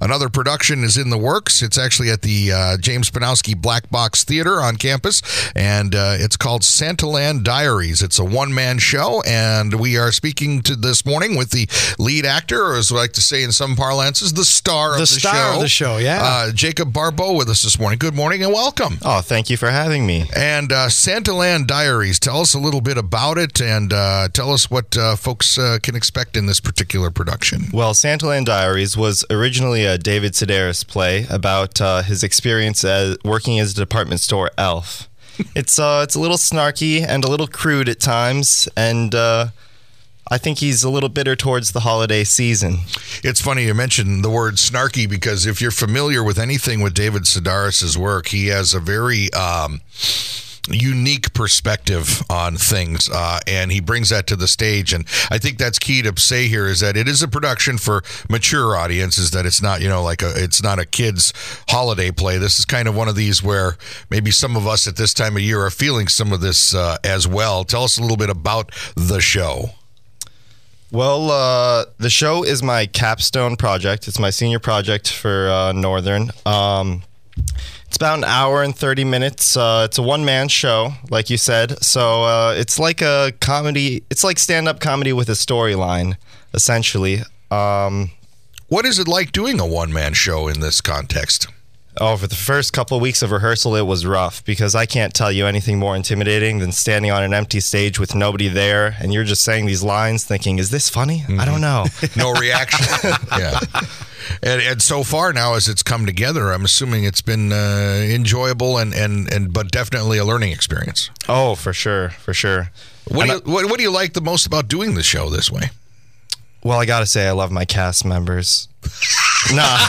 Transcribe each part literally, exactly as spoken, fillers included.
Another production is in the works. It's actually at the uh, James Panowski Black Box Theater on campus, and uh, it's called Santaland Diaries. It's a one-man show, and we are speaking to this morning with the lead actor, or as we like to say in some parlances, the star of the, the star show. of the show, yeah. Uh, Jacob Barbeau with us this morning. Good morning and welcome. Oh, thank you for having me. And uh, Santaland Diaries, tell us a little bit about it, and uh, tell us what uh, folks uh, can expect in this particular production. Well, Santaland Diaries was originally a David Sedaris play about uh, his experience as working as a department store elf. It's uh, it's a little snarky and a little crude at times, and uh, I think he's a little bitter towards the holiday season. It's funny you mentioned the word snarky, because if you're familiar with anything with David Sedaris' work, he has a very um, unique perspective on things, uh, and he brings that to the stage. And I think that's key to say here, is that it is a production for mature audiences, that it's not, you know, like a, it's not a kid's holiday play. This is kind of one of these where maybe some of us at this time of year are feeling some of this uh, as well. Tell us a little bit about the show. Well, uh, the show is my capstone project. It's my senior project for uh, Northern. Um, it's about an hour and thirty minutes. Uh, it's a one-man show, like you said. So uh, it's like a comedy. It's like stand-up comedy with a storyline, essentially. Um, what is it like doing a one-man show in this context? Oh, for the first couple of weeks of rehearsal, it was rough, because I can't tell you anything more intimidating than standing on an empty stage with nobody there, and you're just saying these lines thinking, is this funny? Mm-hmm. I don't know. No reaction. Yeah. And, and so far now, as it's come together, I'm assuming it's been uh, enjoyable and, and, and but definitely a learning experience. Oh, for sure, for sure. What do, you, what, what do you like the most about doing the show this way? Well, I got to say, I love my cast members. Nah.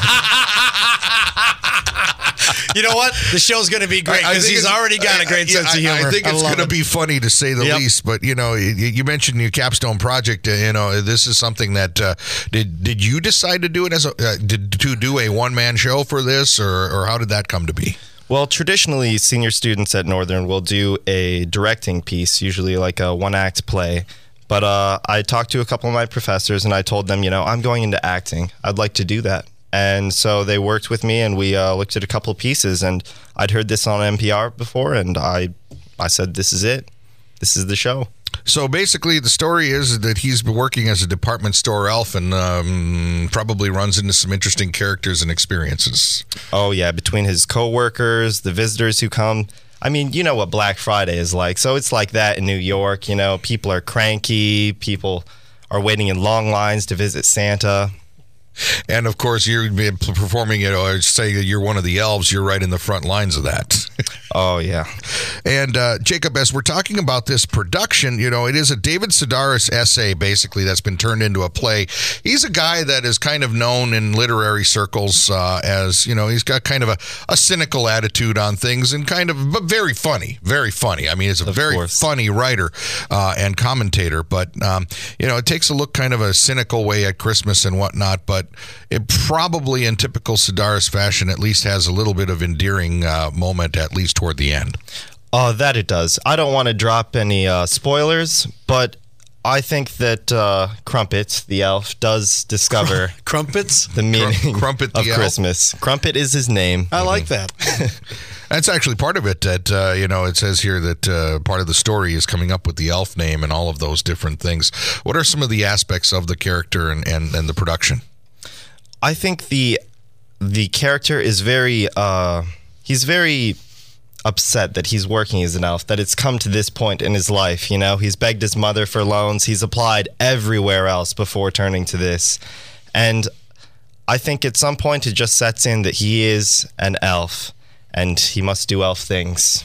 You know what? The show's going to be great, because he's already got a great I, sense of humor. I, I think it's going to be funny, to say the yep. least. But, you know, you, you mentioned your capstone project. Uh, you know, this is something that uh, did did you decide to do it as a uh, did, to do a one man show for this, or or how did that come to be? Well, traditionally, senior students at Northern will do a directing piece, usually like a one act play. But uh, I talked to a couple of my professors, and I told them, you know, I'm going into acting. I'd like to do that. And so they worked with me, and we uh, looked at a couple of pieces, and I'd heard this on N P R before, and I I said, this is it. This is the show. So basically the story is that he's been working as a department store elf, and um, probably runs into some interesting characters and experiences. Oh, yeah, between his coworkers, the visitors who come. I mean, you know what Black Friday is like, so it's like that in New York. You know, people are cranky, people are waiting in long lines to visit Santa. And, of course, you're performing it, or say you're one of the elves, you're right in the front lines of that. Oh, yeah. And, uh, Jacob, as we're talking about this production, you know, it is a David Sedaris essay, basically, that's been turned into a play. He's a guy that is kind of known in literary circles uh, as, you know, he's got kind of a, a cynical attitude on things, and kind of, but very funny, very funny. I mean, he's a of very course. funny writer uh, and commentator, but, um, you know, it takes a look kind of a cynical way at Christmas and whatnot, but it probably, in typical Sedaris fashion, at least has a little bit of endearing uh, moment, at least toward the end. Oh, that it does. I don't want to drop any uh, spoilers, but I think that uh, Crumpet, the elf, does discover Crumpets? the meaning Crum- Crumpet the of elf? Christmas. Crumpet is his name. I like that. That's actually part of it. That uh, you know, it says here that uh, part of the story is coming up with the elf name and all of those different things. What are some of the aspects of the character and, and, and the production? I think the the character is very uh, he's very upset that he's working as an elf, that it's come to this point in his life. You know, he's begged his mother for loans. He's applied everywhere else before turning to this. And I think at some point it just sets in that he is an elf and he must do elf things.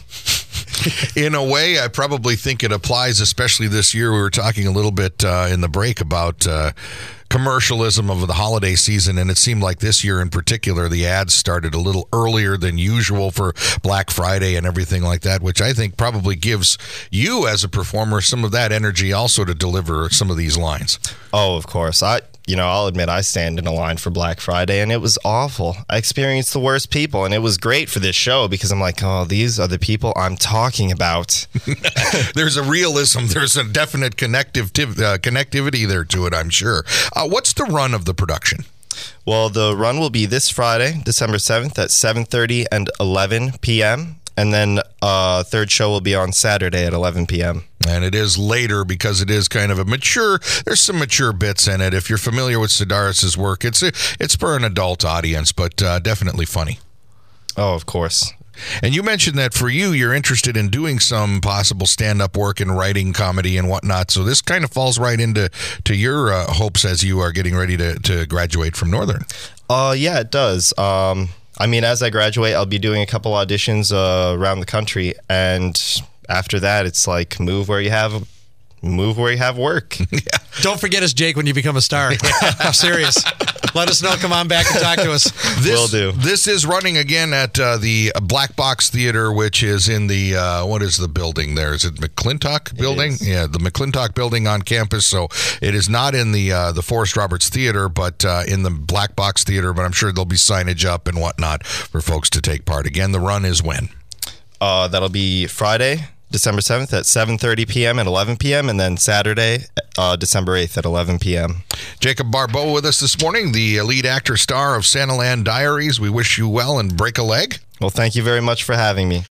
In a way, I probably think it applies, especially this year. We were talking a little bit uh, in the break about uh, commercialism of the holiday season, and it seemed like this year in particular, the ads started a little earlier than usual for Black Friday and everything like that, which I think probably gives you as a performer some of that energy also to deliver some of these lines. Oh, of course. I, you know, I'll admit I stand in a line for Black Friday, and it was awful. I experienced the worst people, and it was great for this show because I'm like, oh, these are the people I'm talking about. There's a realism. There's a definite connective uh, connectivity there to it, I'm sure. Uh, what's the run of the production? Well, the run will be this Friday, December seventh at seven thirty and eleven p.m. And then uh, third show will be on Saturday at eleven p.m. And it is later because it is kind of a mature, there's some mature bits in it. If you're familiar with Sedaris' work, it's it's for an adult audience, but uh, definitely funny. Oh, of course. And you mentioned that for you, you're interested in doing some possible stand-up work and writing comedy and whatnot. So this kind of falls right into to your uh, hopes as you are getting ready to, to graduate from Northern. Uh, yeah, it does. Um, I mean, as I graduate, I'll be doing a couple auditions uh, around the country, and after that, it's like move where you have move where you have work. Yeah. Don't forget us, Jake, when you become a star. I'm serious. Let us know. Come on back and talk to us. This, Will do. This is running again at uh, the Black Box Theater, which is in the, uh, what is the building there? Is it McClintock building? Yeah, the McClintock building on campus. So it is not in the uh, the Forrest Roberts Theater, but uh, in the Black Box Theater. But I'm sure there'll be signage up and whatnot for folks to take part. Again, the run is when? Uh, that'll be Friday, December seventh at seven thirty p.m. and eleven p.m. and then Saturday, uh, December eighth at eleven p.m. Jacob Barbeau with us this morning, the lead actor star of Santaland Diaries. We wish you well and break a leg. Well, thank you very much for having me.